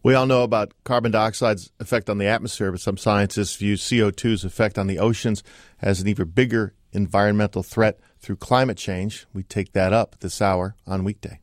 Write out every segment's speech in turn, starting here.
We all know about carbon dioxide's effect on the atmosphere, but some scientists view CO2's effect on the oceans as an even bigger environmental threat through climate change. We take that up this hour on Weekday.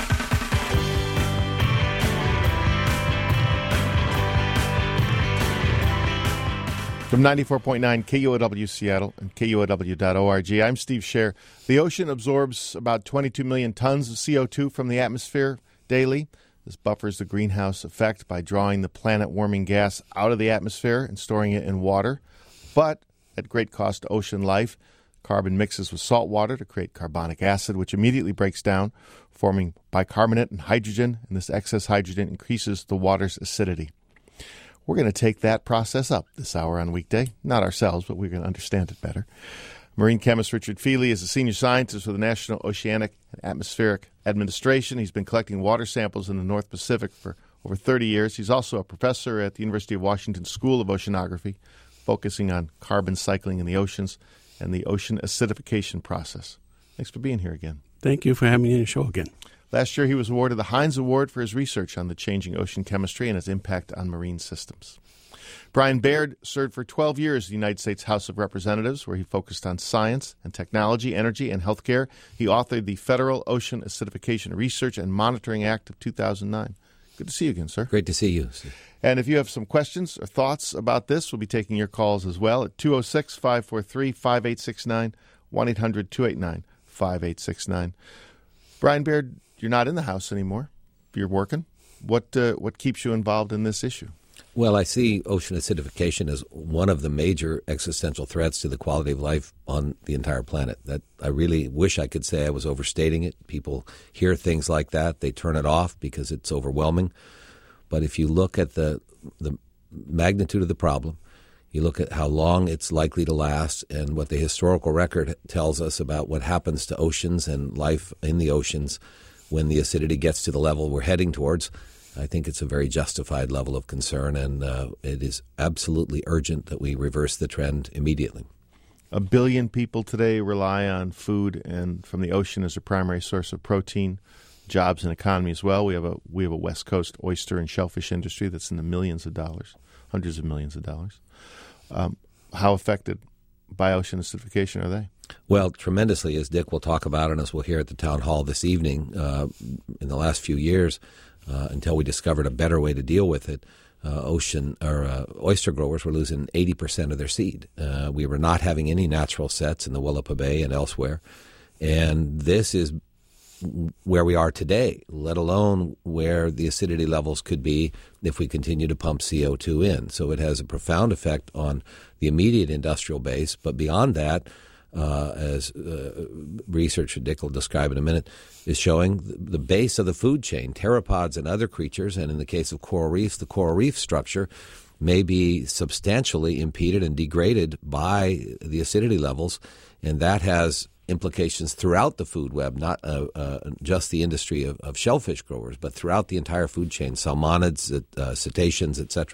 From 94.9 KUOW Seattle and KUOW.org, I'm Steve Scher. The ocean absorbs about 22 million tons of CO2 from the atmosphere daily. This buffers the greenhouse effect by drawing the planet-warming gas out of the atmosphere and storing it in water. But at great cost to ocean life, carbon mixes with salt water to create carbonic acid, which immediately breaks down, forming bicarbonate and hydrogen, and this excess hydrogen increases the water's acidity. We're going to take that process up this hour on Weekday. Not ourselves, but we're going to understand it better. Marine chemist Richard Feely is a senior scientist for the National Oceanic and Atmospheric Administration. He's been collecting water samples in the North Pacific for over 30 years. He's also a professor at the University of Washington School of Oceanography, focusing on carbon cycling in the oceans and the ocean acidification process. Thanks for being here again. Thank you for having me on the show again. Last year, he was awarded the Heinz Award for his research on the changing ocean chemistry and its impact on marine systems. Brian Baird served for 12 years in the United States House of Representatives, where he focused on science and technology, energy, and healthcare. He authored the Federal Ocean Acidification Research and Monitoring Act of 2009. Good to see you again, sir. Great to see you. And if you have some questions or thoughts about this, we'll be taking your calls as well at 206-543-5869, 1-800-289-5869. Brian Baird, you're not in the House anymore. You're working. What keeps you involved in this issue? Well, I see ocean acidification as one of the major existential threats to the quality of life on the entire planet. That I really wish I could say I was overstating it. People hear things like that, they turn it off because it's overwhelming. But if you look at the magnitude of the problem, you look at how long it's likely to last and what the historical record tells us about what happens to oceans and life in the oceans when the acidity gets to the level we're heading towards, I think it's a very justified level of concern, and it is absolutely urgent that we reverse the trend immediately. 1 billion people today rely on food and from the ocean as a primary source of protein, jobs, and economy as well. We have a West Coast oyster and shellfish industry that's in the millions of dollars, hundreds of millions of dollars. How affected by ocean acidification are they? Well, tremendously, as Dick will talk about and as we'll hear at the town hall this evening. In the last few years, until we discovered a better way to deal with it, oyster growers were losing 80% of their seed. We were not having any natural sets in the Willapa Bay and elsewhere, and this is where we are today, let alone where the acidity levels could be if we continue to pump CO2 in. So it has a profound effect on the immediate industrial base, but beyond that, as research Dick will describe in a minute, is showing the base of the food chain, pteropods and other creatures, and in the case of coral reefs, the coral reef structure may be substantially impeded and degraded by the acidity levels, and that has implications throughout the food web, not just the industry of shellfish growers, but throughout the entire food chain, salmonids, cetaceans, etc.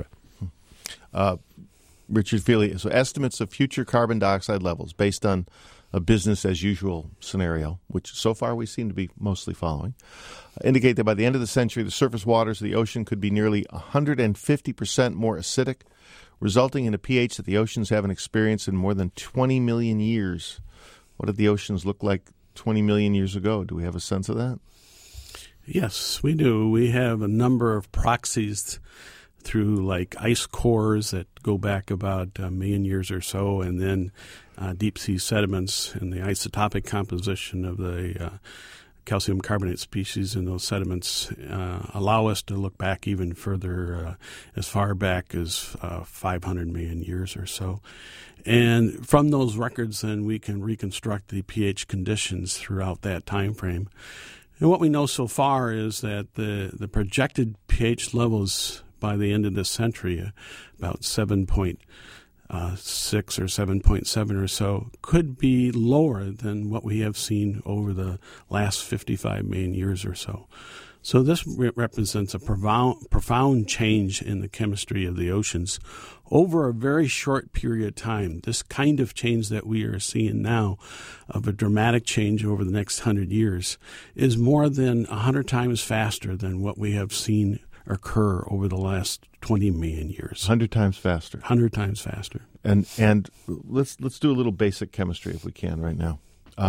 Richard Feely, so estimates of future carbon dioxide levels based on a business-as-usual scenario, which so far we seem to be mostly following, indicate that by the end of the century, the surface waters of the ocean could be nearly 150% more acidic, resulting in a pH that the oceans haven't experienced in more than 20 million years. What did the oceans look like 20 million years ago? Do we have a sense of that? Yes, we do. We have a number of proxies through like ice cores that go back about a million years or so, and then deep sea sediments and the isotopic composition of the calcium carbonate species in those sediments allow us to look back even further, as far back as 500 million years or so. And from those records, then we can reconstruct the pH conditions throughout that time frame. And what we know so far is that the projected pH levels by the end of this century, about 7.6 or 7.7 or so, could be lower than what we have seen over the last 55 million years or so. So this represents a profound change in the chemistry of the oceans over a very short period of time. This kind of change that we are seeing now, of a dramatic change over the next 100 years, is more than 100 times faster than what we have seen occur over the last 20 million years. 100 times faster. 100 times faster. And let's do a little basic chemistry if we can right now.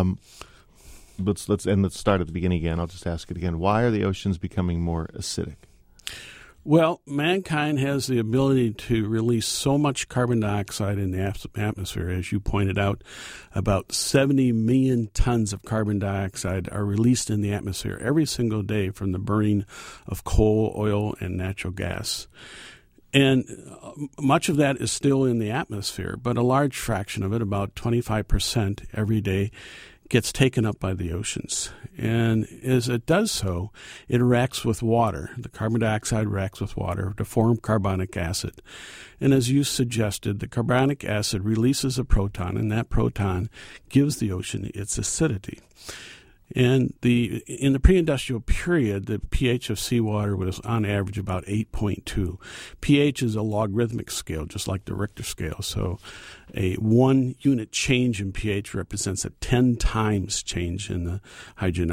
Let's start at the beginning again. I'll just ask it again. Why are the oceans becoming more acidic? Well, mankind has the ability to release so much carbon dioxide in the atmosphere. As you pointed out, about 70 million tons of carbon dioxide are released in the atmosphere every single day from the burning of coal, oil, and natural gas. And much of that is still in the atmosphere, but a large fraction of it, about 25% every day, gets taken up by the oceans. And as it does so, it reacts with water. The carbon dioxide reacts with water to form carbonic acid. And as you suggested, the carbonic acid releases a proton, and that proton gives the ocean its acidity. And in the pre-industrial period, the pH of seawater was on average about 8.2. pH is a logarithmic scale, just like the Richter scale. So a 1 unit change in pH represents a 10 times change in the hydrogen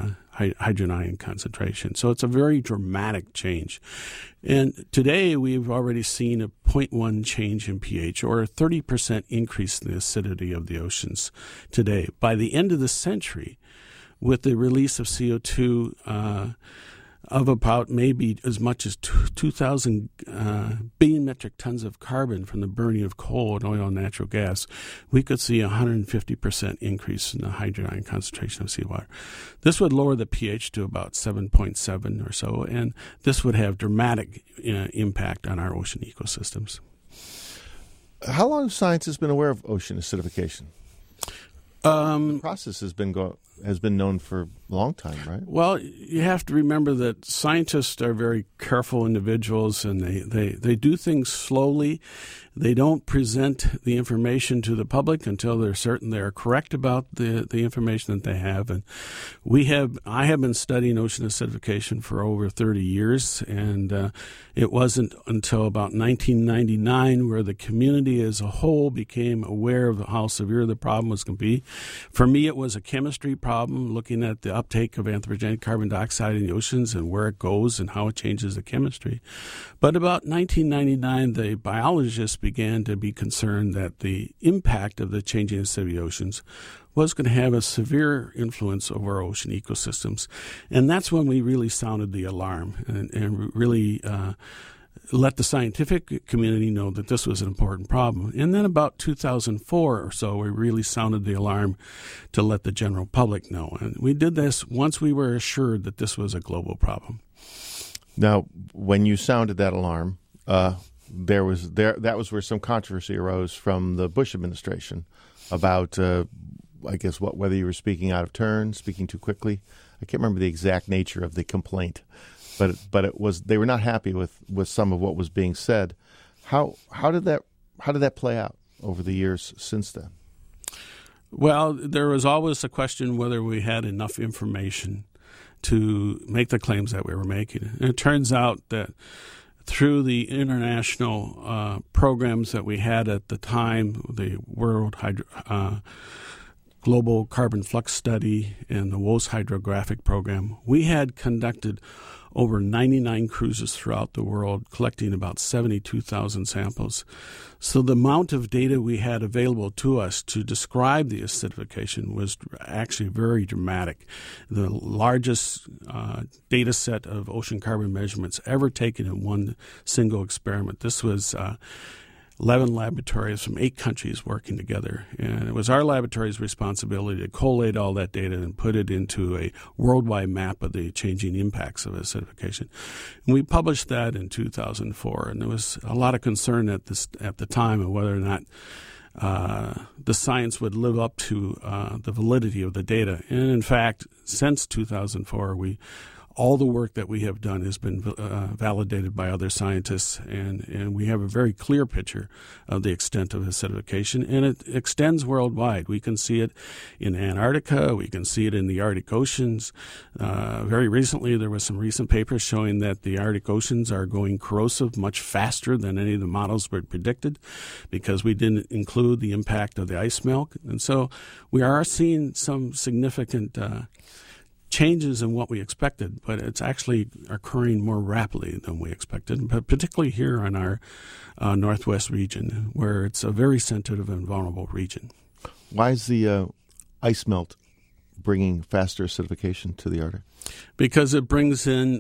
ion concentration. So it's a very dramatic change. And today we've already seen a 0.1 change in pH, or a 30% increase in the acidity of the oceans today. By the end of the century, with the release of CO2 of about maybe as much as 2,000 billion metric tons of carbon from the burning of coal and oil and natural gas, we could see a 150% increase in the hydrogen ion concentration of seawater. This would lower the pH to about 7.7 or so, and this would have dramatic impact on our ocean ecosystems. How long has science been aware of ocean acidification? The process has been known for a long time, right? Well, you have to remember that scientists are very careful individuals, and they do things slowly. They don't present the information to the public until they're certain they are correct about the information that they have. And I have been studying ocean acidification for over 30 years, and it wasn't until about 1999 where the community as a whole became aware of how severe the problem was going to be. For me, it was a chemistry problem, looking at the uptake of anthropogenic carbon dioxide in the oceans and where it goes and how it changes the chemistry. But about 1999, the biologists began to be concerned that the impact of the changing acidity of oceans was going to have a severe influence over our ocean ecosystems. And that's when we really sounded the alarm and really let the scientific community know that this was an important problem. And then about 2004 or so, we really sounded the alarm to let the general public know. And we did this once we were assured that this was a global problem. Now, when you sounded that alarm, that was where some controversy arose from the Bush administration about, I guess, whether you were speaking out of turn, speaking too quickly. I can't remember the exact nature of the complaint, but it was they were not happy with some of what was being said. How did that play out over the years since then? Well, there was always a question whether we had enough information to make the claims that we were making. And it turns out that through the international programs that we had at the time, the World Global Carbon Flux Study and the WOS Hydrographic Program, we had conducted over 99 cruises throughout the world, collecting about 72,000 samples. So the amount of data we had available to us to describe the acidification was actually very dramatic. The largest data set of ocean carbon measurements ever taken in one single experiment. This was 11 laboratories from 8 countries working together. And it was our laboratory's responsibility to collate all that data and put it into a worldwide map of the changing impacts of acidification. And we published that in 2004. And there was a lot of concern at the time of whether or not the science would live up to the validity of the data. And in fact, since 2004, all the work that we have done has been validated by other scientists, and we have a very clear picture of the extent of acidification, and it extends worldwide. We can see it in Antarctica. We can see it in the Arctic oceans. Very recently, there was some recent papers showing that the Arctic oceans are going corrosive much faster than any of the models were predicted because we didn't include the impact of the ice melt. And so we are seeing some significant changes in what we expected, but it's actually occurring more rapidly than we expected, but particularly here in our northwest region, where it's a very sensitive and vulnerable region. Why is the ice melt bringing faster acidification to the Arctic? Because it brings in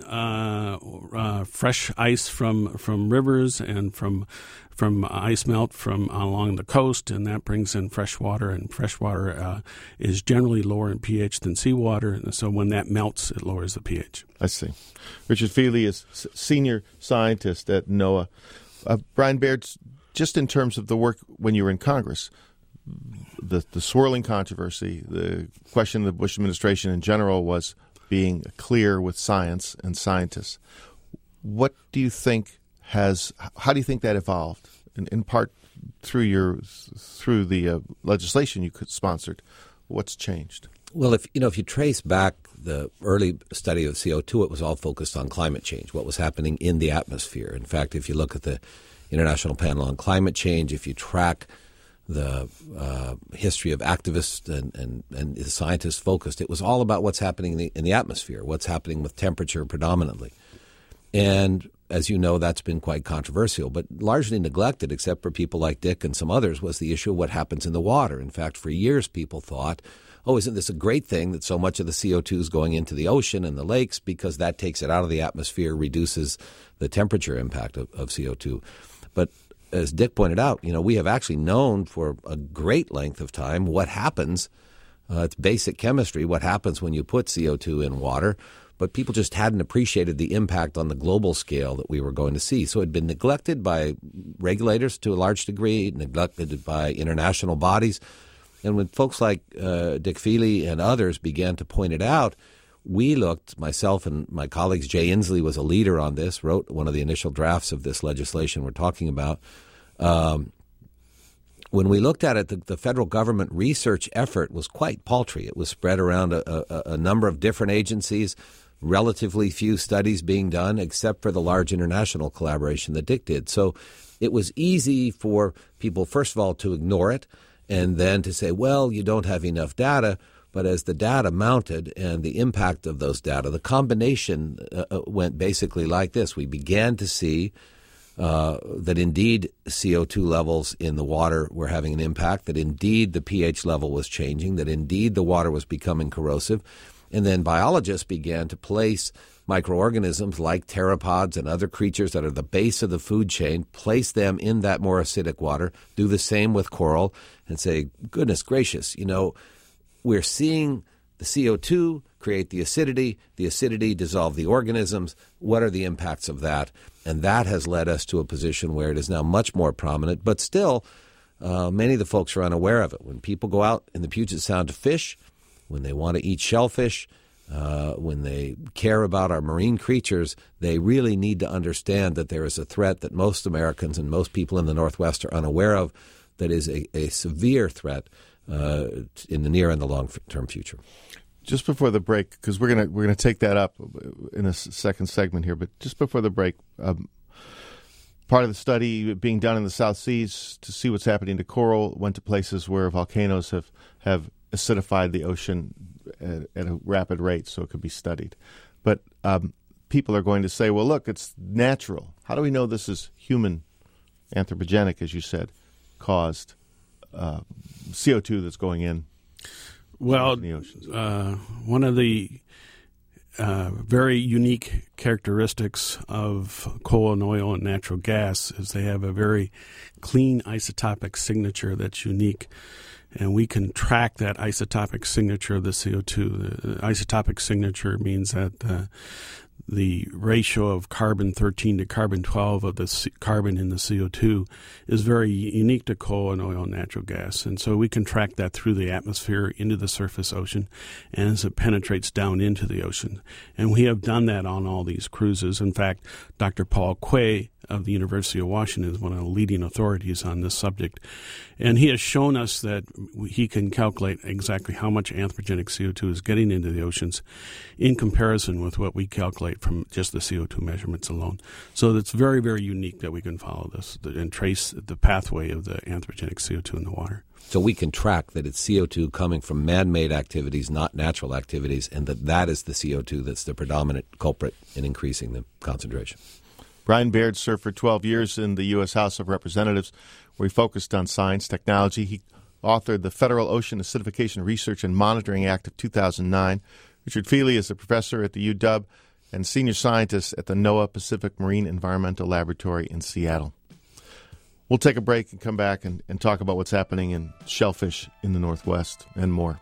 fresh ice from rivers and from ice melt from along the coast, and that brings in fresh water, and fresh water is generally lower in pH than seawater, and so when that melts, it lowers the pH. I see. Richard Feely is senior scientist at NOAA. Brian Baird, just in terms of the work when you were in Congress, the swirling controversy, the question of the Bush administration in general was being clear with science and scientists. What do you think how do you think that evolved? In part through the legislation you sponsored. What's changed? Well, if you trace back the early study of CO2, it was all focused on climate change, what was happening in the atmosphere. In fact, if you look at the International Panel on Climate Change, if you track the history of activists and the scientists focused, it was all about what's happening in the atmosphere, what's happening with temperature predominantly. And as you know, that's been quite controversial, but largely neglected, except for people like Dick and some others, was the issue of what happens in the water. In fact, for years people thought, oh, isn't this a great thing that so much of the CO2 is going into the ocean and the lakes because that takes it out of the atmosphere, reduces the temperature impact of CO2. But as Dick pointed out, we have actually known for a great length of time what happens. It's basic chemistry, what happens when you put CO2 in water. But people just hadn't appreciated the impact on the global scale that we were going to see. So it had been neglected by regulators to a large degree, neglected by international bodies. And when folks like Dick Feely and others began to point it out, we looked, myself and my colleagues, Jay Inslee was a leader on this, wrote one of the initial drafts of this legislation we're talking about. When we looked at it, the federal government research effort was quite paltry. It was spread around a number of different agencies, relatively few studies being done, except for the large international collaboration that Dick did. So it was easy for people, first of all, to ignore it, and then to say, well, you don't have enough data. But as the data mounted and the impact of those data, the combination went basically like this. We began to see that indeed CO2 levels in the water were having an impact, that indeed the pH level was changing, that indeed the water was becoming corrosive. And then biologists began to place microorganisms like pteropods and other creatures that are the base of the food chain, place them in that more acidic water, do the same with coral, and say, goodness gracious, we're seeing the CO2 create the acidity dissolve the organisms. What are the impacts of that? And that has led us to a position where it is now much more prominent, but still many of the folks are unaware of it. When people go out in the Puget Sound to fish, when they want to eat shellfish, when they care about our marine creatures, they really need to understand that there is a threat that most Americans and most people in the Northwest are unaware of that is a severe threat in the near and the long-term future. Just before the break, because we're gonna take that up in a second segment here, but just before the break, part of the study being done in the South Seas to see what's happening to coral went to places where volcanoes have acidified the ocean at a rapid rate, so it could be studied. But people are going to say, well, look, it's natural. How do we know this is human, anthropogenic, as you said, caused CO2 that's going in? Well, one of the very unique characteristics of coal and oil and natural gas is they have a very clean isotopic signature that's unique. And we can track that isotopic signature of the CO2. The isotopic signature means that the ratio of carbon-13 to carbon-12 of the carbon in the CO2 is very unique to coal and oil and natural gas. And so we can track that through the atmosphere into the surface ocean and as it penetrates down into the ocean. And we have done that on all these cruises. In fact, Dr. Paul Quay of the University of Washington, is one of the leading authorities on this subject. And he has shown us that he can calculate exactly how much anthropogenic CO2 is getting into the oceans in comparison with what we calculate from just the CO2 measurements alone. So it's very, very unique that we can follow this and trace the pathway of the anthropogenic CO2 in the water. So we can track that it's CO2 coming from man-made activities, not natural activities, and that is the CO2 that's the predominant culprit in increasing the concentration. Brian Baird served for 12 years in the U.S. House of Representatives, where he focused on science, technology. He authored the Federal Ocean Acidification Research and Monitoring Act of 2009. Richard Feely is a professor at the UW and senior scientist at the NOAA Pacific Marine Environmental Laboratory in Seattle. We'll take a break and come back and talk about what's happening in shellfish in the Northwest and more.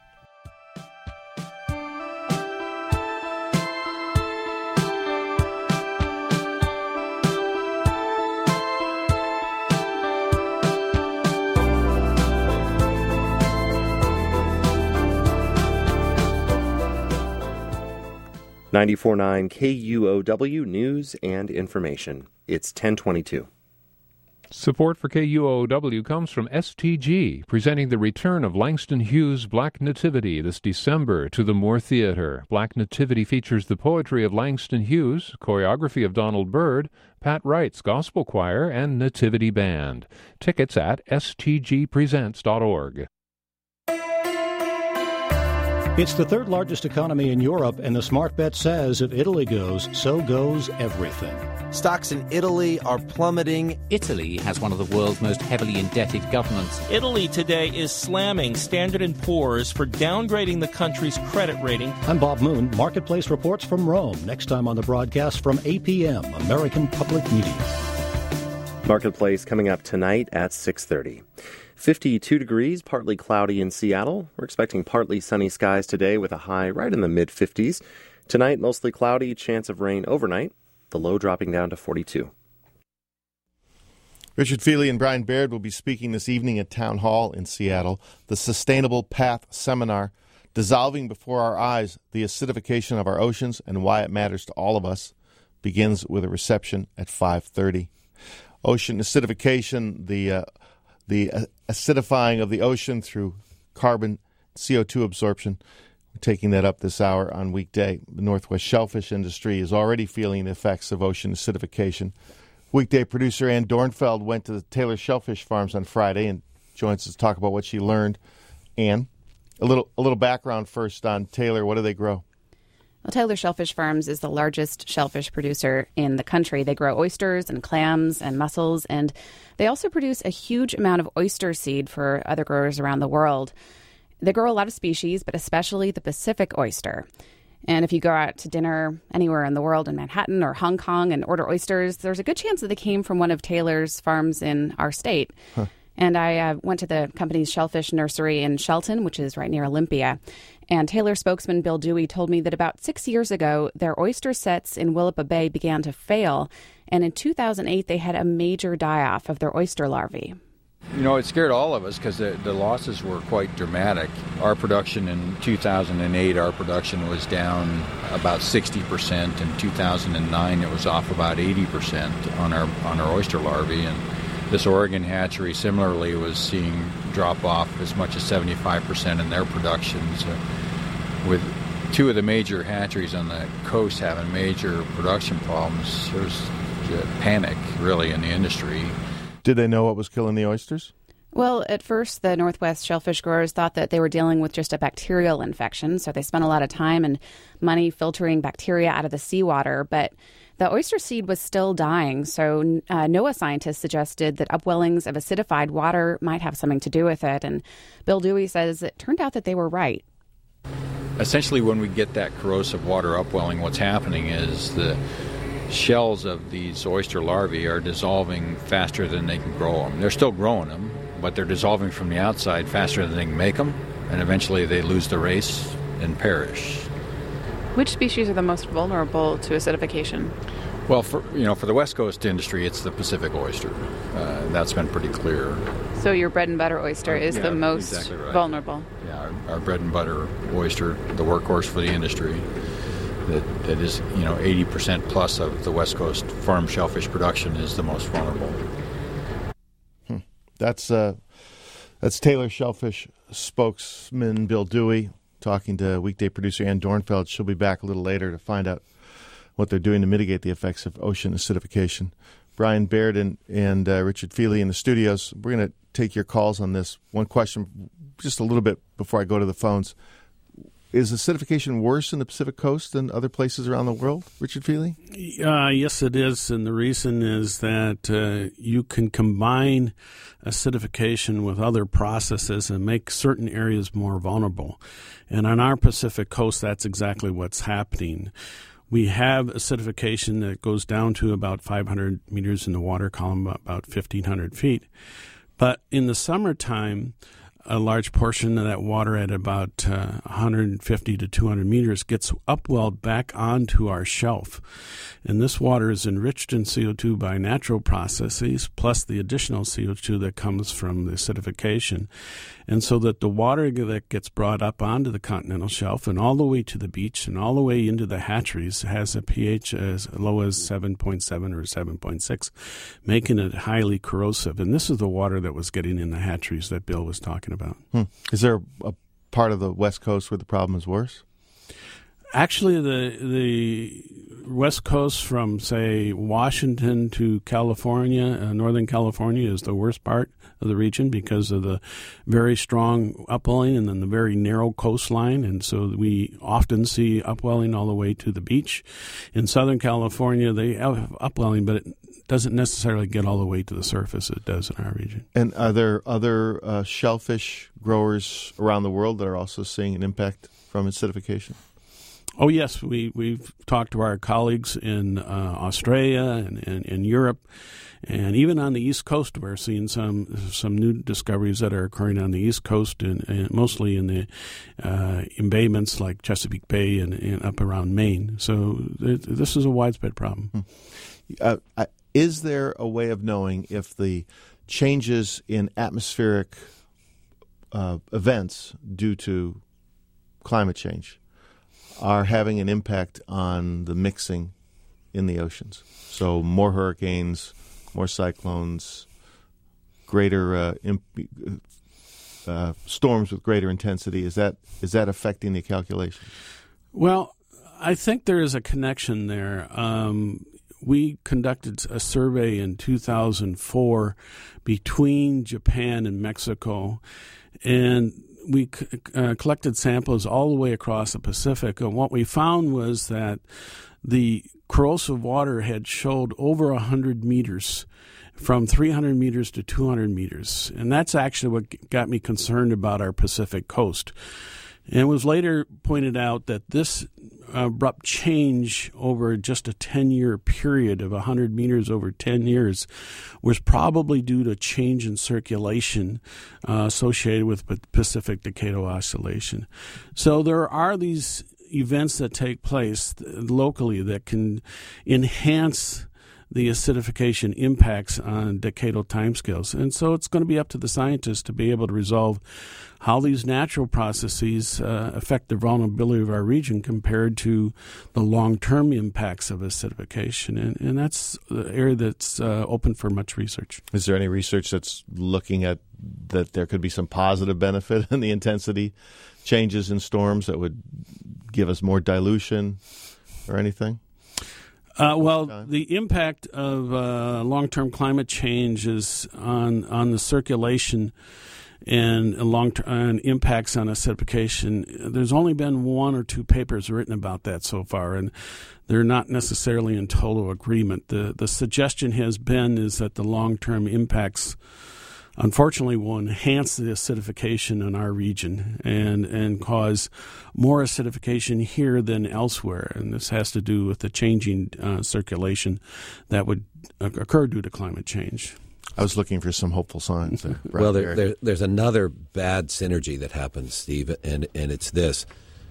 .949 KUOW News and Information. It's 10:22. Support for KUOW comes from STG, presenting the return of Langston Hughes' Black Nativity this December to the Moore Theater. Black Nativity features the poetry of Langston Hughes, choreography of Donald Byrd, Pat Wright's Gospel Choir, and Nativity Band. Tickets at stgpresents.org. It's the third largest economy in Europe, and the Smart Bet says if Italy goes, so goes everything. Stocks in Italy are plummeting. Italy has one of the world's most heavily indebted governments. Italy today is slamming Standard & Poor's for downgrading the country's credit rating. I'm Bob Moon. Marketplace reports from Rome. Next time on the broadcast from APM, American Public Media. Marketplace coming up tonight at 6:30. 52 degrees, partly cloudy in Seattle. We're expecting partly sunny skies today with a high right in the mid-50s. Tonight, mostly cloudy, chance of rain overnight. The low dropping down to 42. Richard Feely and Brian Baird will be speaking this evening at Town Hall in Seattle. The Sustainable Path Seminar, Dissolving Before Our Eyes, the Acidification of Our Oceans and Why It Matters to All of Us, begins with a reception at 5:30. Ocean acidification, the acidifying of the ocean through carbon, CO2 absorption. We're taking that up this hour on weekday. The Northwest shellfish industry is already feeling the effects of ocean acidification. Weekday producer Ann Dornfeld went to the Taylor Shellfish Farms on Friday and joins us to talk about what she learned. Ann, a little background first on Taylor. What do they grow? Well, Taylor Shellfish Farms is the largest shellfish producer in the country. They grow oysters and clams and mussels, and they also produce a huge amount of oyster seed for other growers around the world. They grow a lot of species, but especially the Pacific oyster. And if you go out to dinner anywhere in the world, in Manhattan or Hong Kong, and order oysters, there's a good chance that they came from one of Taylor's farms in our state. Huh. And I went to the company's shellfish nursery in Shelton, which is right near Olympia. And Taylor spokesman Bill Dewey told me that about 6 years ago, their oyster sets in Willapa Bay began to fail. And in 2008, they had a major die-off of their oyster larvae. You know, it scared all of us because the losses were quite dramatic. Our production in 2008, our production was down about 60%. In 2009, it was off about 80% on our oyster larvae. And this Oregon hatchery similarly was seeing drop off as much as 75% in their production. So with two of the major hatcheries on the coast having major production problems, there's panic really in the industry. Did they know what was killing the oysters? Well, at first, the Northwest shellfish growers thought that they were dealing with just a bacterial infection, so they spent a lot of time and money filtering bacteria out of the seawater, but the oyster seed was still dying, so NOAA scientists suggested that upwellings of acidified water might have something to do with it, and Bill Dewey says it turned out that they were right. Essentially, when we get that corrosive water upwelling, what's happening is the shells of these oyster larvae are dissolving faster than they can grow them. They're still growing them, but they're dissolving from the outside faster than they can make them, and eventually they lose the race and perish. Which species are the most vulnerable to acidification? Well, for the West Coast industry, it's the Pacific oyster. That's been pretty clear. So your bread and butter oyster is the most exactly right. Vulnerable. Yeah, our bread and butter oyster, the workhorse for the industry. that is 80% plus of the West Coast farm shellfish production is the most vulnerable. That's Taylor Shellfish spokesman Bill Dewey talking to weekday producer Ann Dornfeld. She'll be back a little later to find out what they're doing to mitigate the effects of ocean acidification. Brian Baird and Richard Feely in the studios. We're going to take your calls on this. One question just a little bit before I go to the phones. Is acidification worse in the Pacific Coast than other places around the world, Richard Feely? Yes, it is, and the reason is that you can combine acidification with other processes and make certain areas more vulnerable. And on our Pacific Coast, that's exactly what's happening. We have acidification that goes down to about 500 meters in the water column, about 1,500 feet. But in the summertime, a large portion of that water at about 150 to 200 meters gets upwelled back onto our shelf. And this water is enriched in CO2 by natural processes, plus the additional CO2 that comes from the acidification. And so that the water that gets brought up onto the continental shelf and all the way to the beach and all the way into the hatcheries has a pH as low as 7.7 or 7.6, making it highly corrosive. And this is the water that was getting in the hatcheries that Bill was talking about. Is there a part of the West Coast where the problem is worse? Actually, the West Coast from, say, Washington to California, Northern California, is the worst part of the region because of the very strong upwelling and then the very narrow coastline. And so we often see upwelling all the way to the beach. In Southern California, they have upwelling, but it doesn't necessarily get all the way to the surface. It does in our region. And are there other shellfish growers around the world that are also seeing an impact from acidification? Oh, yes. We've talked to our colleagues in Australia and in Europe. And even on the East Coast, we're seeing some new discoveries that are occurring on the East Coast and mostly in the embayments like Chesapeake Bay and up around Maine. So this is a widespread problem. Is there a way of knowing if the changes in atmospheric events due to climate change are having an impact on the mixing in the oceans? So more hurricanes, more cyclones, greater storms with greater intensity. Is that affecting the calculation? Well, I think there is a connection there. We conducted a survey in 2004 between Japan and Mexico, and we collected samples all the way across the Pacific. And what we found was that the corrosive water had showed over 100 meters, from 300 meters to 200 meters. And that's actually what got me concerned about our Pacific coast. And it was later pointed out that this abrupt change over just a 10-year period of 100 meters over 10 years was probably due to change in circulation associated with Pacific Decadal Oscillation. So there are these events that take place locally that can enhance the acidification impacts on decadal timescales. And so it's going to be up to the scientists to be able to resolve how these natural processes affect the vulnerability of our region compared to the long-term impacts of acidification. And that's the area that's open for much research. Is there any research that's looking at that there could be some positive benefit in the intensity changes in storms that would give us more dilution or anything? Well, the impact of long-term climate change is on the circulation and long-term impacts on acidification. There's only been one or two papers written about that so far, and they're not necessarily in total agreement. The suggestion has been is that the long-term impacts, unfortunately, will enhance the acidification in our region and cause more acidification here than elsewhere. And this has to do with the changing circulation that would occur due to climate change. I was looking for some hopeful signs. Well, there's another bad synergy that happens, Steve, and it's this.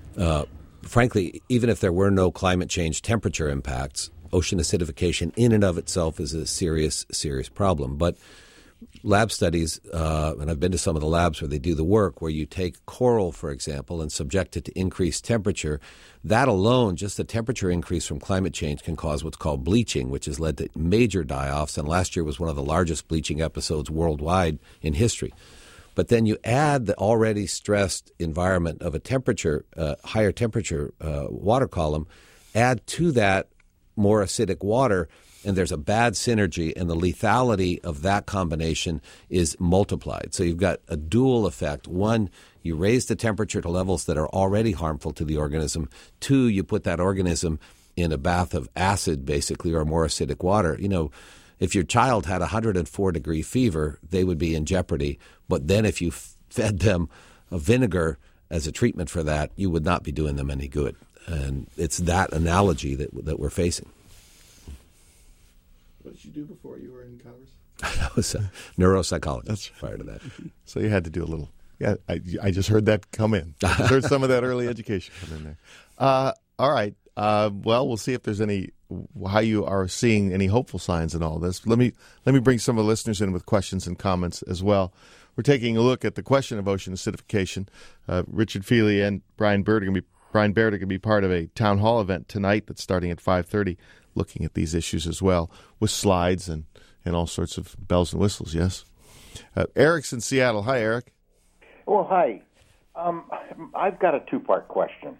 Frankly, even if there were no climate change temperature impacts, ocean acidification in and of itself is a serious problem. But lab studies, and I've been to some of the labs where they do the work, where you take coral, for example, and subject it to increased temperature. That alone, just the temperature increase from climate change, can cause what's called bleaching, which has led to major die-offs, and last year was one of the largest bleaching episodes worldwide in history. But then you add the already stressed environment of a temperature, higher temperature water column, add to that more acidic water, and there's a bad synergy, and the lethality of that combination is multiplied. So you've got a dual effect. One, you raise the temperature to levels that are already harmful to the organism. Two, you put that organism in a bath of acid, basically, or more acidic water. You know, if your child had 104-degree fever, they would be in jeopardy. But then if you fed them a vinegar as a treatment for that, you would not be doing them any good. And it's that analogy that we're facing. What did you do before you were in Congress? I was a neuropsychologist prior to that. So you had to do a little. Yeah, I just heard that come in. I just heard some of that early education come in there. All right. Well, we'll see if there's how you are seeing any hopeful signs in all this. Let me bring some of the listeners in with questions and comments as well. We're taking a look at the question of ocean acidification. Richard Feely and Brian Baird are going to be part of a town hall event tonight that's starting at 5:30, looking at these issues as well, with slides and all sorts of bells and whistles, yes? Eric's in Seattle. Hi, Eric. Well, hi. I've got a two-part question.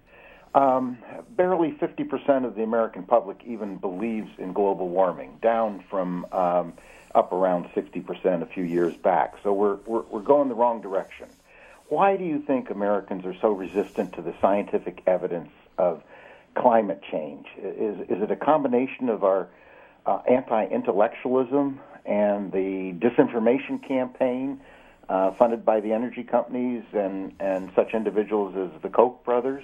Barely 50% of the American public even believes in global warming, down from up around 60% a few years back. So we're going the wrong direction. Why do you think Americans are so resistant to the scientific evidence of climate change? Is it a combination of our anti-intellectualism and the disinformation campaign funded by the energy companies and such individuals as the Koch brothers?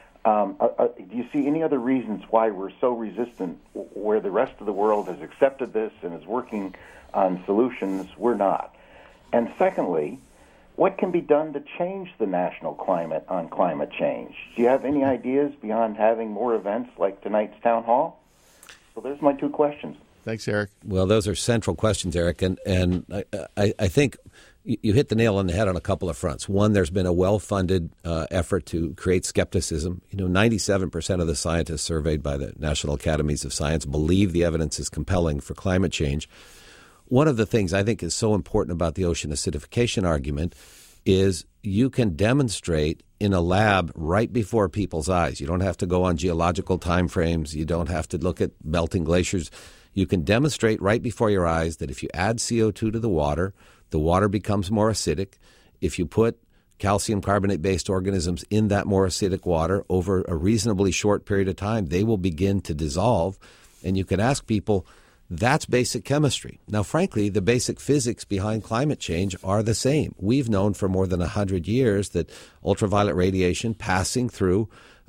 Do you see any other reasons why we're so resistant, where the rest of the world has accepted this and is working on solutions? We're not. And secondly, what can be done to change the national climate on climate change? Do you have any ideas beyond having more events like tonight's town hall? So there's my two questions. Thanks, Eric. Well, those are central questions, Eric, and I think you hit the nail on the head on a couple of fronts. One, there's been a well-funded effort to create skepticism. 97% of the scientists surveyed by the National Academies of Science believe the evidence is compelling for climate change. One of the things I think is so important about the ocean acidification argument is you can demonstrate in a lab right before people's eyes. You don't have to go on geological time frames. You don't have to look at melting glaciers. You can demonstrate right before your eyes that if you add CO2 to the water becomes more acidic. If you put calcium carbonate-based organisms in that more acidic water over a reasonably short period of time, they will begin to dissolve. And you can ask people, that's basic chemistry. Now, frankly, the basic physics behind climate change are the same. We've known for more than 100 years that ultraviolet radiation passing through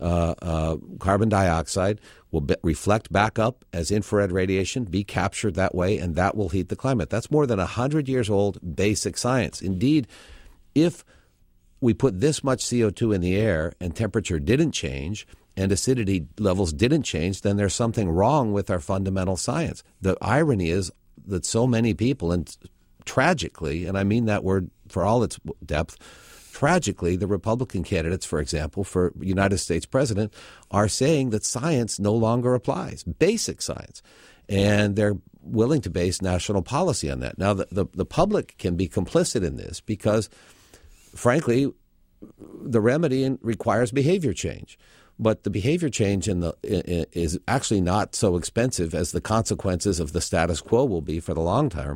carbon dioxide will reflect back up as infrared radiation, be captured that way, and that will heat the climate. That's more than 100 years old basic science. Indeed, if we put this much CO2 in the air and temperature didn't change and acidity levels didn't change, then there's something wrong with our fundamental science. The irony is that so many people, and tragically, and I mean that word for all its depth, tragically, the Republican candidates, for example, for United States president, are saying that science no longer applies, basic science. And they're willing to base national policy on that. Now, the public can be complicit in this because, frankly, the remedy requires behavior change. But the behavior change is actually not so expensive as the consequences of the status quo will be for the long term.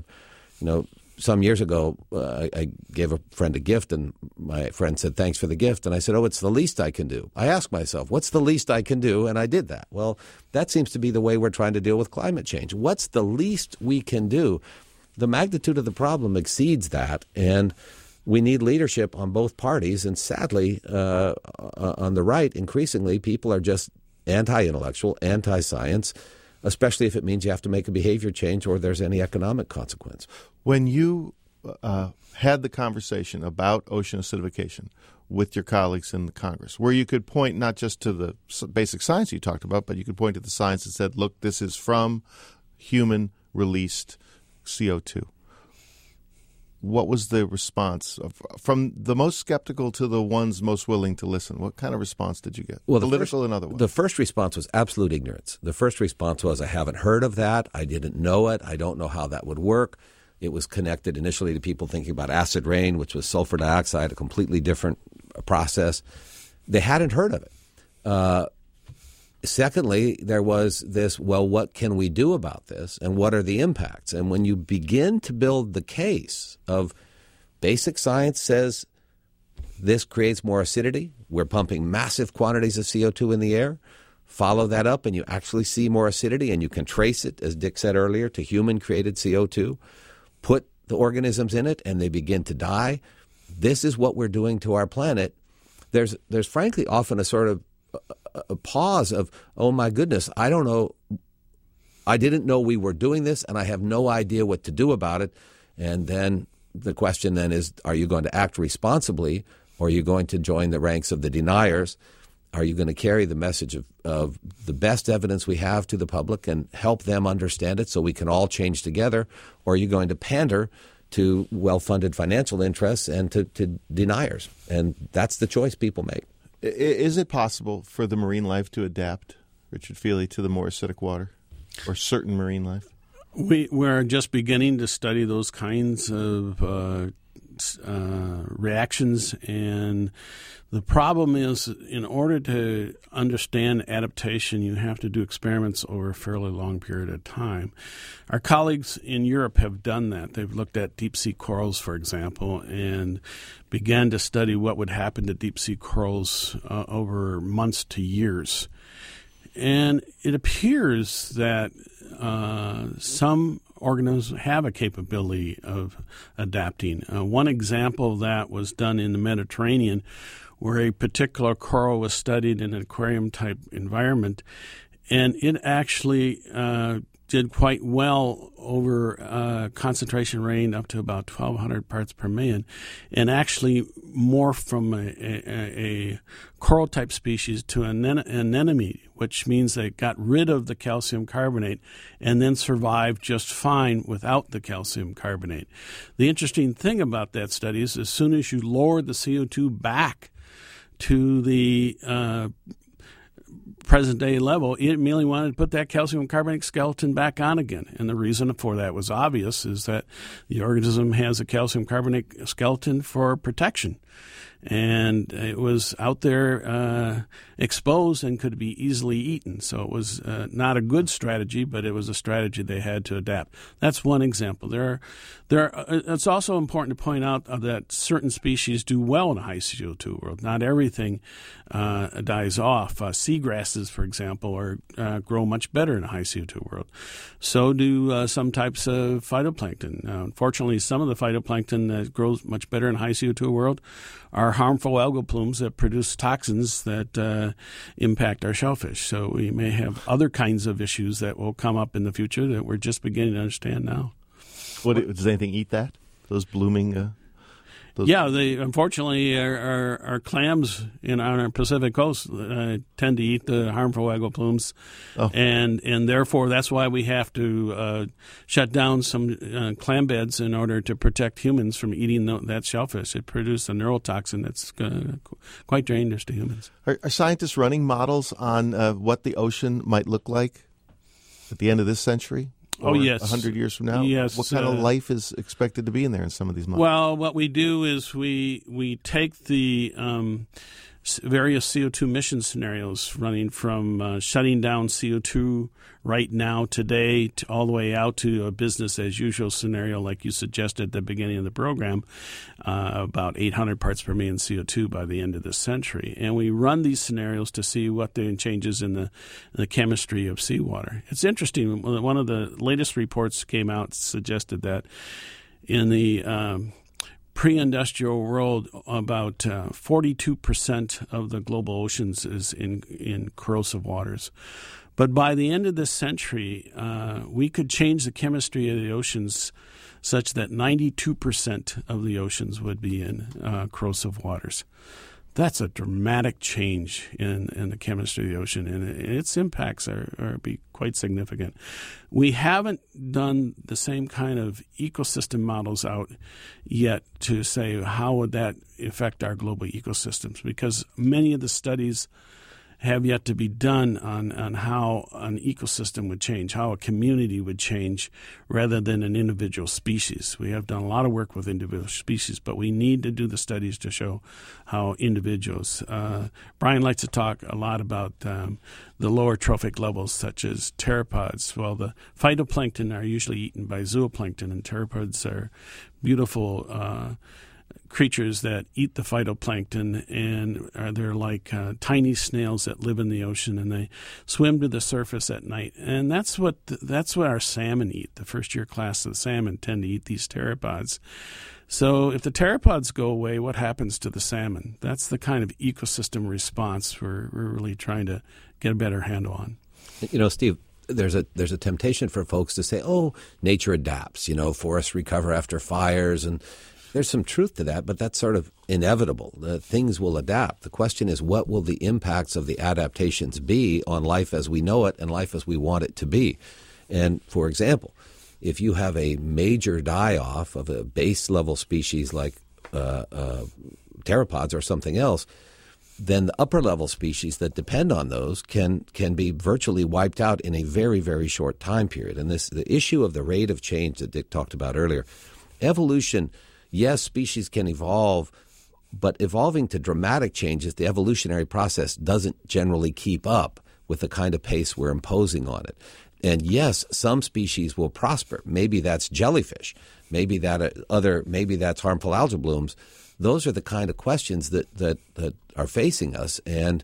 Some years ago, I gave a friend a gift, and my friend said, thanks for the gift. And I said, it's the least I can do. I asked myself, what's the least I can do? And I did that. Well, that seems to be the way we're trying to deal with climate change. What's the least we can do? The magnitude of the problem exceeds that, and we need leadership on both parties. And sadly, on the right, increasingly, people are just anti-intellectual, anti-science, especially if it means you have to make a behavior change or there's any economic consequence. When you had the conversation about ocean acidification with your colleagues in the Congress, where you could point not just to the basic science you talked about, but you could point to the science that said, look, this is from human-released CO2. what was the response from the most skeptical to the ones most willing to listen? What kind of response did you get? Well, political and otherwise. The first response was absolute ignorance. The first response was, I haven't heard of that. I didn't know it. I don't know how that would work. It was connected initially to people thinking about acid rain, which was sulfur dioxide, a completely different process. They hadn't heard of it. Secondly, there was this, well, what can we do about this, and what are the impacts? And when you begin to build the case of basic science says this creates more acidity, we're pumping massive quantities of CO2 in the air, follow that up and you actually see more acidity, and you can trace it, as Dick said earlier, to human-created CO2, put the organisms in it, and they begin to die. This is what we're doing to our planet. There's frankly often a sort of a pause of, oh my goodness, I don't know, I didn't know we were doing this, and I have no idea what to do about it. And then the question then is, are you going to act responsibly, or are you going to join the ranks of the deniers? Are you going to carry the message of the best evidence we have to the public and help them understand it so we can all change together, or are you going to pander to well-funded financial interests and to deniers? And that's the choice people make. Is it possible for the marine life to adapt, Richard Feely, to the more acidic water, or certain marine life? We're just beginning to study those kinds of reactions, and the problem is, in order to understand adaptation, you have to do experiments over a fairly long period of time. Our colleagues in Europe have done that. They've looked at deep-sea corals, for example, and began to study what would happen to deep-sea corals over months to years. And it appears that some organisms have a capability of adapting. One example of that was done in the Mediterranean, where a particular coral was studied in an aquarium-type environment, and it actually did quite well over concentration range up to about 1,200 parts per million, and actually morphed from a coral-type species to an anemone, which means they got rid of the calcium carbonate and then survived just fine without the calcium carbonate. The interesting thing about that study is, as soon as you lower the CO2 back to the present-day level, it immediately wanted to put that calcium carbonate skeleton back on again. And the reason for that was obvious, is that the organism has a calcium carbonate skeleton for protection. And it was out there exposed and could be easily eaten. So it was not a good strategy, but it was a strategy they had to adapt. That's one example. It's also important to point out that certain species do well in a high CO2 world. Not everything dies off. Seagrasses, for example, grow much better in a high CO2 world. So do some types of phytoplankton. Unfortunately, some of the phytoplankton that grows much better in a high CO2 world are harmful algal plumes that produce toxins that impact our shellfish. So we may have other kinds of issues that will come up in the future that we're just beginning to understand now. Does anything eat that? Those blooming... Yeah, they unfortunately our clams on our Pacific coast tend to eat the harmful algal plumes, and therefore that's why we have to shut down some clam beds in order to protect humans from eating that shellfish. It produces a neurotoxin that's quite dangerous to humans. Are scientists running models on what the ocean might look like at the end of this century? Or yes. 100 years from now? Yes. What kind of life is expected to be in there in some of these models? Well, what we do is we take the various CO2 emission scenarios running from shutting down CO2 right now, today, all the way out to a business-as-usual scenario like you suggested at the beginning of the program, about 800 parts per million CO2 by the end of this century. And we run these scenarios to see what the changes in the chemistry of seawater. It's interesting. One of the latest reports came out suggested that in the pre-industrial world, about 42% of the global oceans is in corrosive waters. But by the end of this century, we could change the chemistry of the oceans such that 92% of the oceans would be in corrosive waters. That's a dramatic change in the chemistry of the ocean, and its impacts are be quite significant. We haven't done the same kind of ecosystem models out yet to say how would that affect our global ecosystems, because many of the studies have yet to be done on how an ecosystem would change, how a community would change rather than an individual species. We have done a lot of work with individual species, but we need to do the studies to show how individuals. Brian likes to talk a lot about the lower trophic levels, such as pteropods. Well, the phytoplankton are usually eaten by zooplankton, and pteropods are beautiful creatures that eat the phytoplankton, and they're like tiny snails that live in the ocean, and they swim to the surface at night. And that's what our salmon eat. The first-year class of salmon tend to eat these pteropods. So if the pteropods go away, what happens to the salmon? That's the kind of ecosystem response we're really trying to get a better handle on. You know, Steve, there's a temptation for folks to say, oh, nature adapts. You know, forests recover after fires, and there's some truth to that, but that's sort of inevitable. Things will adapt. The question is, what will the impacts of the adaptations be on life as we know it and life as we want it to be? And, for example, if you have a major die-off of a base-level species like pteropods or something else, then the upper-level species that depend on those can be virtually wiped out in a very, very short time period. And the issue of the rate of change that Dick talked about earlier, evolution. Yes, species can evolve, but evolving to dramatic changes, the evolutionary process doesn't generally keep up with the kind of pace we're imposing on it. And yes, some species will prosper. Maybe that's jellyfish. Maybe that's harmful algal blooms. Those are the kind of questions that are facing us. And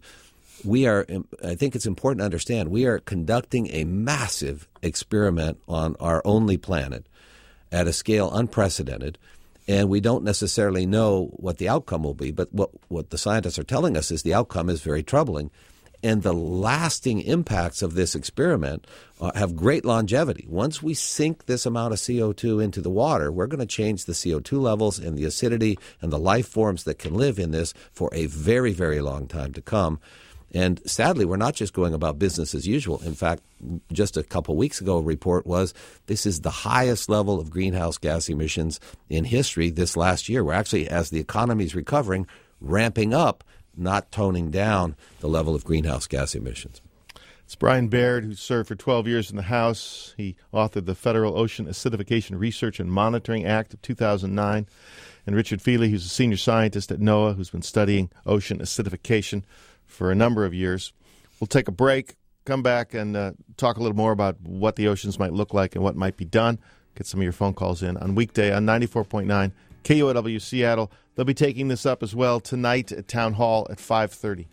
I think it's important to understand, we are conducting a massive experiment on our only planet at a scale unprecedented. And we don't necessarily know what the outcome will be, but what the scientists are telling us is the outcome is very troubling. And the lasting impacts of this experiment have great longevity. Once we sink this amount of CO2 into the water, we're going to change the CO2 levels and the acidity and the life forms that can live in this for a very, very long time to come. And sadly, we're not just going about business as usual. In fact, just a couple weeks ago, a report was this is the highest level of greenhouse gas emissions in history this last year. We're actually, as the economy is recovering, ramping up, not toning down the level of greenhouse gas emissions. It's Brian Baird, who served for 12 years in the House. He authored the Federal Ocean Acidification Research and Monitoring Act of 2009. And Richard Feely, who's a senior scientist at NOAA, who's been studying ocean acidification for a number of years. We'll take a break, come back, and talk a little more about what the oceans might look like and what might be done. Get some of your phone calls in on weekday on 94.9 KUOW Seattle. They'll be taking this up as well tonight at Town Hall at 5:30.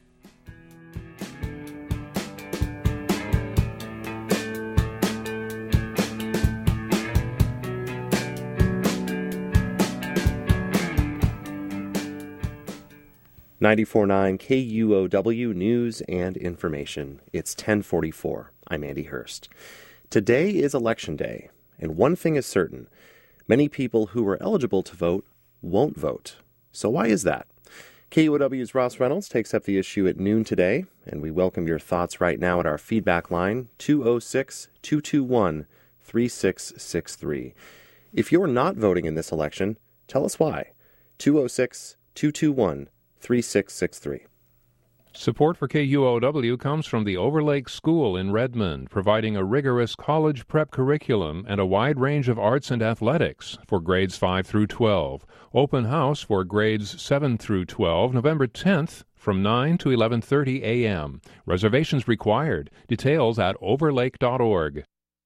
.949 KUOW News and Information. It's 10:44. I'm Andy Hurst. Today is Election Day, and one thing is certain. Many people who were eligible to vote won't vote. So why is that? KUOW's Ross Reynolds takes up the issue at noon today, and we welcome your thoughts right now at our feedback line, 206-221-3663. If you're not voting in this election, tell us why. 206-221-3663. Support for KUOW comes from the Overlake School in Redmond, providing a rigorous college prep curriculum and a wide range of arts and athletics for grades 5 through 12. Open house for grades 7 through 12, November 10th from 9 to 11:30 a.m. Reservations required. Details at overlake.org.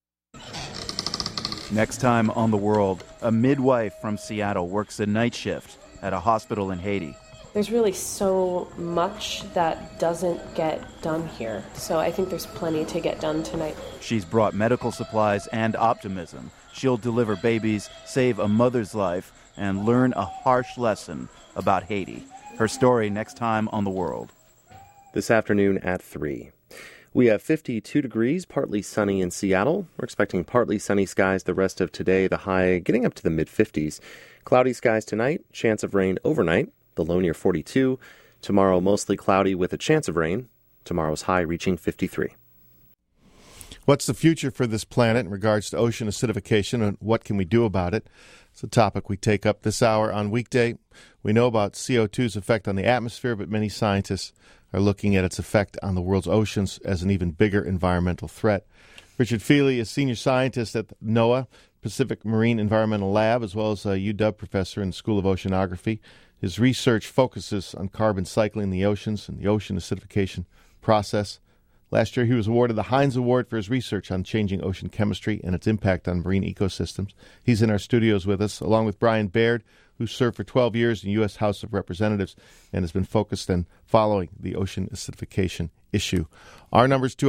Next time on The World, a midwife from Seattle works a night shift at a hospital in Haiti. There's really so much that doesn't get done here. So I think there's plenty to get done tonight. She's brought medical supplies and optimism. She'll deliver babies, save a mother's life, and learn a harsh lesson about Haiti. Her story next time on The World. This afternoon at 3. We have 52 degrees, partly sunny in Seattle. We're expecting partly sunny skies the rest of today, the high getting up to the mid-50s. Cloudy skies tonight, chance of rain overnight. The low near 42. Tomorrow, mostly cloudy with a chance of rain. Tomorrow's high reaching 53. What's the future for this planet in regards to ocean acidification, and what can we do about it? It's a topic we take up this hour on weekday. We know about CO2's effect on the atmosphere, but many scientists are looking at its effect on the world's oceans as an even bigger environmental threat. Richard Feely is senior scientist at NOAA, Pacific Marine Environmental Lab, as well as a UW professor in the School of Oceanography. His research focuses on carbon cycling in the oceans and the ocean acidification process. Last year, he was awarded the Heinz Award for his research on changing ocean chemistry and its impact on marine ecosystems. He's in our studios with us, along with Brian Baird, who served for 12 years in the U.S. House of Representatives and has been focused on following the ocean acidification issue. Our number is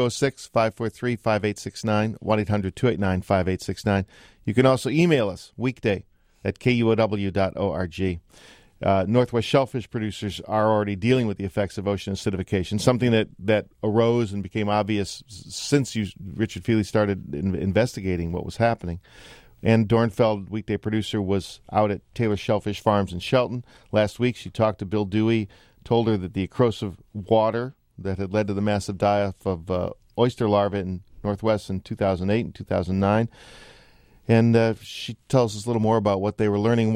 206-543-5869, 1-800-289-5869. You can also email us weekday at kuow.org. Northwest shellfish producers are already dealing with the effects of ocean acidification, something that arose and became obvious since Richard Feely started investigating what was happening. Ann Dornfeld, weekday producer, was out at Taylor Shellfish Farms in Shelton last week. She talked to Bill Dewey, told her that the corrosive water that had led to the massive die-off of oyster larvae in Northwest in 2008 and 2009. And she tells us a little more about what they were learning.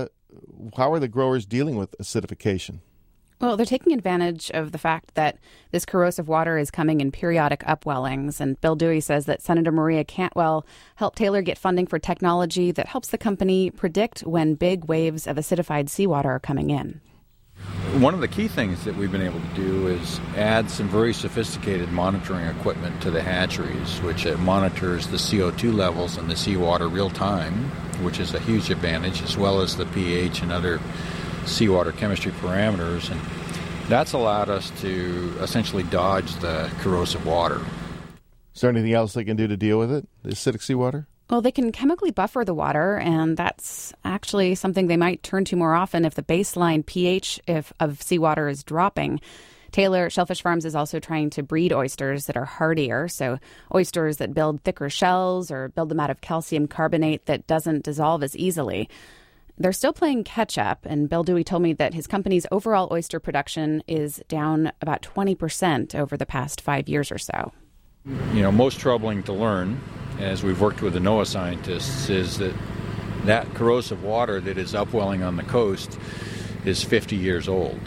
How are the growers dealing with acidification? Well, they're taking advantage of the fact that this corrosive water is coming in periodic upwellings. And Bill Dewey says that Senator Maria Cantwell helped Taylor get funding for technology that helps the company predict when big waves of acidified seawater are coming in. One of the key things that we've been able to do is add some very sophisticated monitoring equipment to the hatcheries, which monitors the CO2 levels in the seawater real time, which is a huge advantage, as well as the pH and other seawater chemistry parameters. And that's allowed us to essentially dodge the corrosive water. Is there anything else they can do to deal with it, the acidic seawater? Well, they can chemically buffer the water, and that's actually something they might turn to more often if the baseline pH of seawater is dropping. Taylor Shellfish Farms is also trying to breed oysters that are hardier, so oysters that build thicker shells or build them out of calcium carbonate that doesn't dissolve as easily. They're still playing catch-up, and Bill Dewey told me that his company's overall oyster production is down about 20% over the past 5 years or so. Most troubling to learn, as we've worked with the NOAA scientists, is that corrosive water that is upwelling on the coast is 50 years old.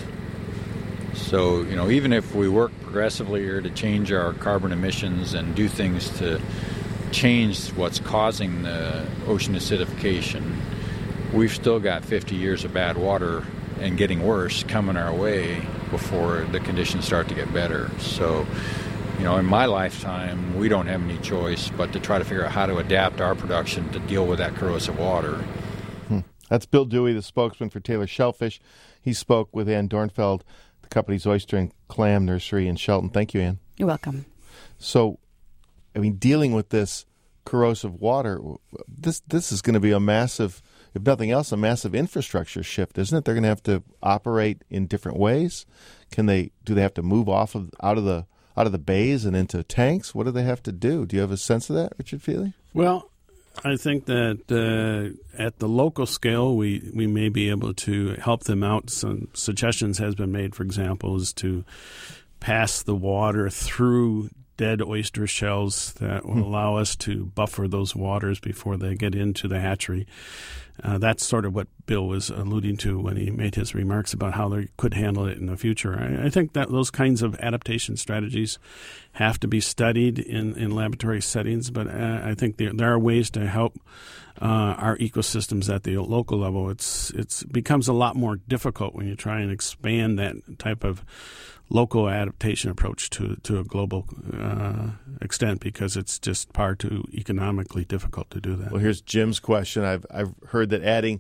So, even if we work progressively here to change our carbon emissions and do things to change what's causing the ocean acidification, we've still got 50 years of bad water and getting worse coming our way before the conditions start to get better. So, in my lifetime, we don't have any choice but to try to figure out how to adapt our production to deal with that corrosive water. That's Bill Dewey, the spokesman for Taylor Shellfish. He spoke with Ann Dornfeld, the company's oyster and clam nursery in Shelton. Thank you, Ann. You're welcome. So, dealing with this corrosive water, this is going to be a massive, if nothing else, a massive infrastructure shift, isn't it? They're going to have to operate in different ways. Do they have to move out of the bays and into tanks? What do they have to do? Do you have a sense of that, Richard Feely? Well, I think that at the local scale, we may be able to help them out. Some suggestions has been made, for example, is to pass the water through dead oyster shells that will allow us to buffer those waters before they get into the hatchery. That's sort of what Bill was alluding to when he made his remarks about how they could handle it in the future. I think that those kinds of adaptation strategies have to be studied in laboratory settings, but I think there are ways to help our ecosystems at the local level. It becomes a lot more difficult when you try and expand that type of local adaptation approach to a global extent, because it's just far too economically difficult to do that. Well, here's Jim's question. I've heard that adding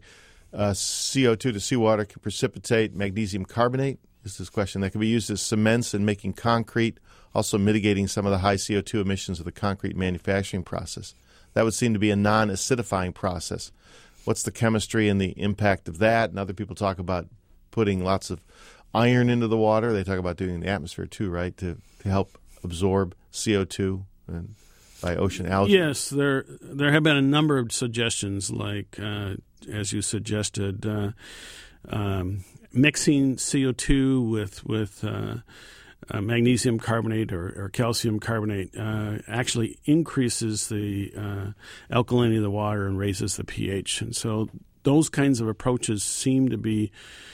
CO2 to seawater can precipitate magnesium carbonate. Is this question that can be used as cements in making concrete, also mitigating some of the high CO2 emissions of the concrete manufacturing process. That would seem to be a non-acidifying process. What's the chemistry and the impact of that? And other people talk about putting lots of iron into the water. They talk about doing it in the atmosphere too, right, to help absorb CO2 and by ocean algae. Yes, there have been a number of suggestions, like as you suggested, mixing CO2 with magnesium carbonate or calcium carbonate actually increases the alkalinity of the water and raises the pH. And so those kinds of approaches seem to be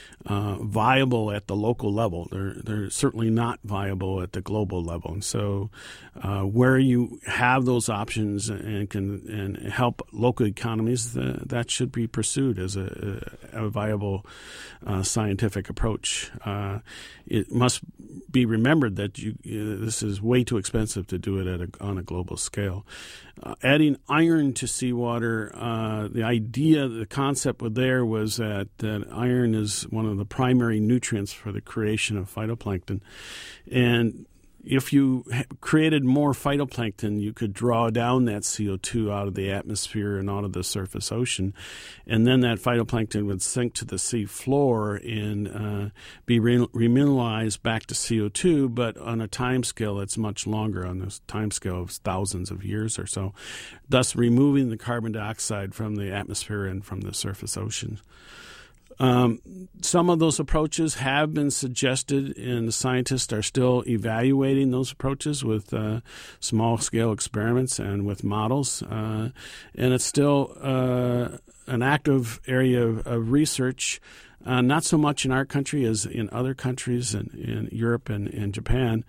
viable at the local level. They're certainly not viable at the global level. And so where you have those options and can help local economies, that should be pursued as a viable scientific approach. It must be remembered that this is way too expensive to do it on a global scale. Adding iron to seawater, the concept there was that iron is one of the primary nutrients for the creation of phytoplankton. And if you created more phytoplankton, you could draw down that CO2 out of the atmosphere and out of the surface ocean. And then that phytoplankton would sink to the sea floor and be remineralized back to CO2, but on a time scale that's much longer, on this time scale of thousands of years or so, thus removing the carbon dioxide from the atmosphere and from the surface ocean. Some of those approaches have been suggested, and the scientists are still evaluating those approaches with small-scale experiments and with models. And it's still an active area of research, not so much in our country as in other countries in Europe and Japan.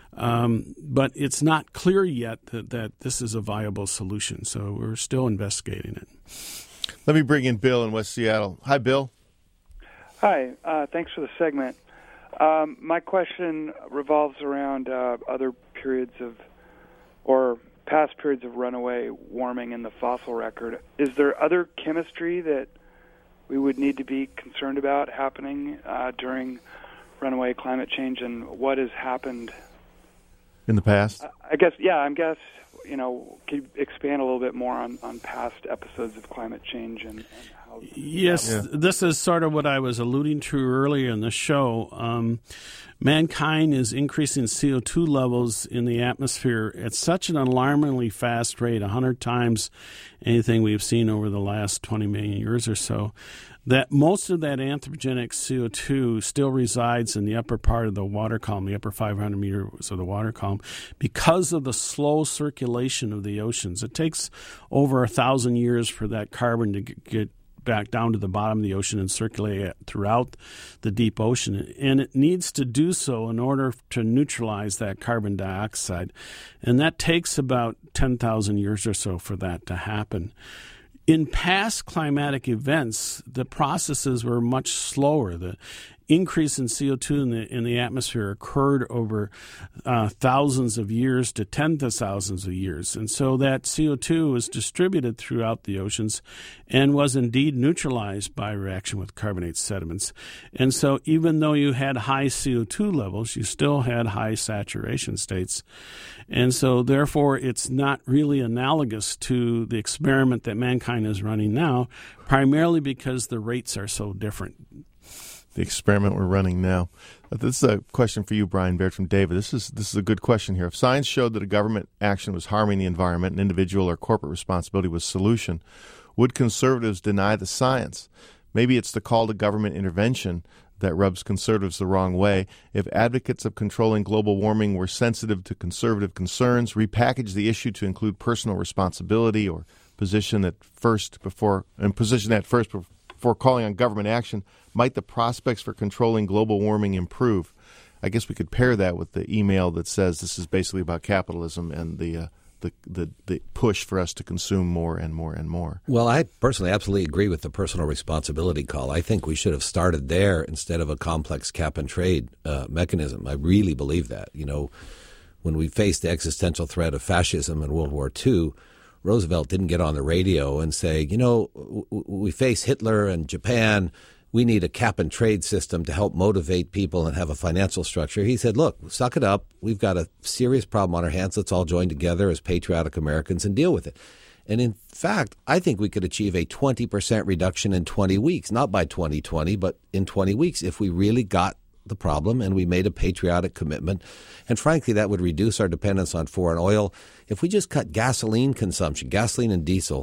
But it's not clear yet that this is a viable solution, so we're still investigating it. Let me bring in Bill in West Seattle. Hi, Bill. Hi, thanks for the segment. My question revolves around other periods or past periods of runaway warming in the fossil record. Is there other chemistry that we would need to be concerned about happening during runaway climate change, and what has happened in the past? Can you expand a little bit more on past episodes of climate change and how? Yes, This is sort of what I was alluding to earlier in the show. Mankind is increasing CO2 levels in the atmosphere at such an alarmingly fast rate, 100 times anything we've seen over the last 20 million years or so, that most of that anthropogenic CO2 still resides in the upper part of the water column, the upper 500 meters of the water column, because of the slow circulation of the oceans. It takes over 1,000 years for that carbon to get back down to the bottom of the ocean and circulate throughout the deep ocean. And it needs to do so in order to neutralize that carbon dioxide. And that takes about 10,000 years or so for that to happen. In past climatic events, the processes were much slower. The increase in CO2 in the atmosphere occurred over thousands of years to tens of thousands of years. And so that CO2 was distributed throughout the oceans and was indeed neutralized by reaction with carbonate sediments. And so even though you had high CO2 levels, you still had high saturation states. And so therefore it's not really analogous to the experiment that mankind is running now, primarily because the rates are so different. The experiment we're running now. This is a question for you, Brian Baird from David. This is a good question here. If science showed that a government action was harming the environment and individual or corporate responsibility was solution, would conservatives deny the science? Maybe it's the call to government intervention that rubs conservatives the wrong way. If advocates of controlling global warming were sensitive to conservative concerns, repackage the issue to include personal responsibility or position that first before calling on government action, might the prospects for controlling global warming improve? I guess we could pair that with the email that says this is basically about capitalism and the push for us to consume more and more and more. Well, I personally absolutely agree with the personal responsibility call. I think we should have started there instead of a complex cap and trade mechanism. I really believe that. You know, when we faced the existential threat of fascism in World War II, Roosevelt didn't get on the radio and say, you know, we face Hitler and Japan. We need a cap and trade system to help motivate people and have a financial structure. He said, look, suck it up. We've got a serious problem on our hands. Let's all join together as patriotic Americans and deal with it. And in fact, I think we could achieve a 20% reduction in 20 weeks, not by 2020, but in 20 weeks if we really got the problem and we made a patriotic commitment. And frankly, that would reduce our dependence on foreign oil. If we just cut gasoline consumption, gasoline and diesel,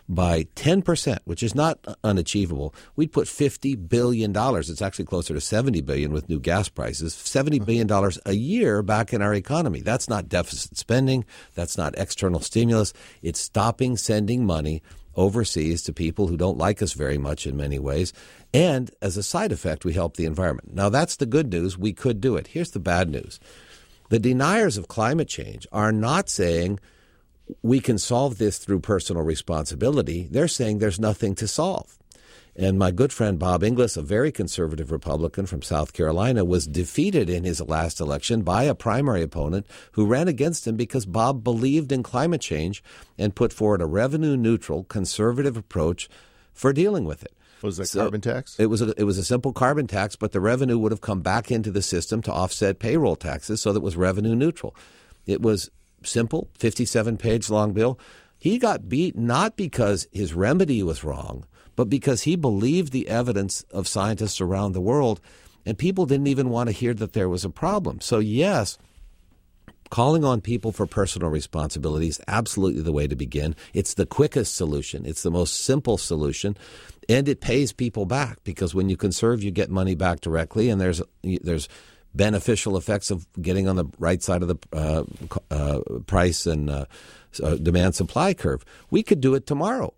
by 10%, which is not unachievable, we'd put $50 billion. It's actually closer to $70 billion with new gas prices, $70 billion a year back in our economy. That's not deficit spending. That's not external stimulus. It's stopping sending money overseas to people who don't like us very much in many ways. And as a side effect, we help the environment. Now, that's the good news. We could do it. Here's the bad news. The deniers of climate change are not saying we can solve this through personal responsibility. They're saying there's nothing to solve. And my good friend Bob Inglis, a very conservative Republican from South Carolina, was defeated in his last election by a primary opponent who ran against him because Bob believed in climate change and put forward a revenue-neutral, conservative approach for dealing with it. Was that carbon tax? It was a simple carbon tax, but the revenue would have come back into the system to offset payroll taxes, so that it was revenue neutral. It was simple, 57-page long bill. He got beat not because his remedy was wrong, but because he believed the evidence of scientists around the world, and people didn't even want to hear that there was a problem. So yes, calling on people for personal responsibility is absolutely the way to begin. It's the quickest solution. It's the most simple solution, and it pays people back because when you conserve, you get money back directly, and there's beneficial effects of getting on the right side of the price and demand-supply curve. We could do it tomorrow.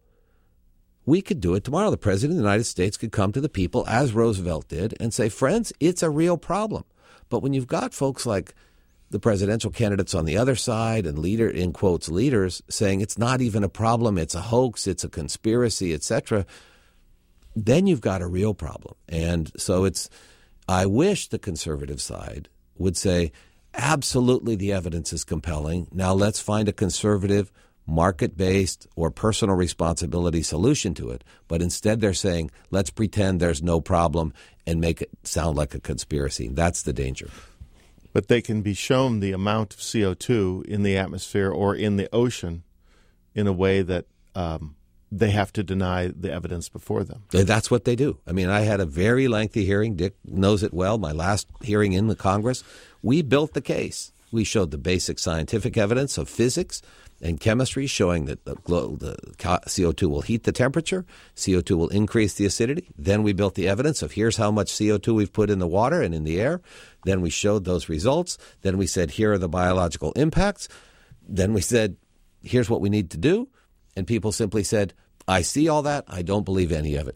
The President of the United States could come to the people, as Roosevelt did, and say, friends, it's a real problem. But when you've got folks like the presidential candidates on the other side and leaders saying it's not even a problem, it's a hoax, it's a conspiracy, etc., then you've got a real problem. And so I wish the conservative side would say, absolutely the evidence is compelling. Now let's find a conservative, market-based or personal responsibility solution to it. But instead they're saying, let's pretend there's no problem and make it sound like a conspiracy. That's the danger. But they can be shown the amount of CO2 in the atmosphere or in the ocean in a way that they have to deny the evidence before them. That's what they do. I mean, I had a very lengthy hearing. Dick knows it well. My last hearing in the Congress, we built the case. We showed the basic scientific evidence of physics and chemistry showing that the CO2 will heat the temperature, CO2 will increase the acidity. Then we built the evidence of here's how much CO2 we've put in the water and in the air. Then we showed those results. Then we said, here are the biological impacts. Then we said, here's what we need to do. And people simply said, I see all that. I don't believe any of it.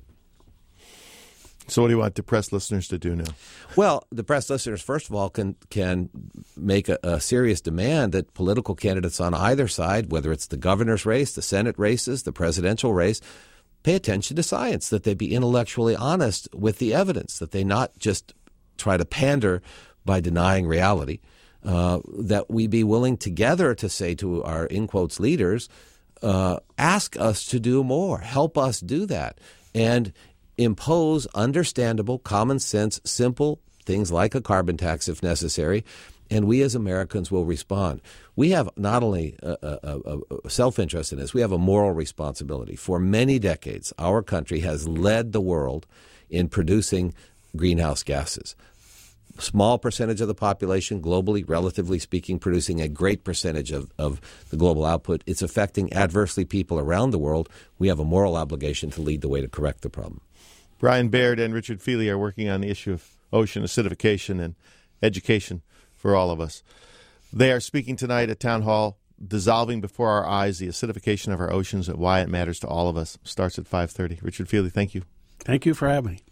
So what do you want depressed listeners to do now? Well, depressed listeners, first of all, can make a serious demand that political candidates on either side, whether it's the governor's race, the Senate races, the presidential race, pay attention to science, that they be intellectually honest with the evidence, that they not just try to pander by denying reality, that we be willing together to say to our, in quotes, leaders, ask us to do more, help us do that, and impose understandable, common sense, simple things like a carbon tax if necessary, and we as Americans will respond. We have not only a self-interest in this, we have a moral responsibility. For many decades, our country has led the world in producing greenhouse gases. Small percentage of the population globally, relatively speaking, producing a great percentage of the global output. It's affecting adversely people around the world. We have a moral obligation to lead the way to correct the problem. Brian Baird and Richard Feely are working on the issue of ocean acidification and education for all of us. They are speaking tonight at Town Hall, Dissolving Before Our Eyes, the Acidification of Our Oceans and Why It Matters to All of Us. Starts at 5:30. Richard Feely, thank you. Thank you for having me.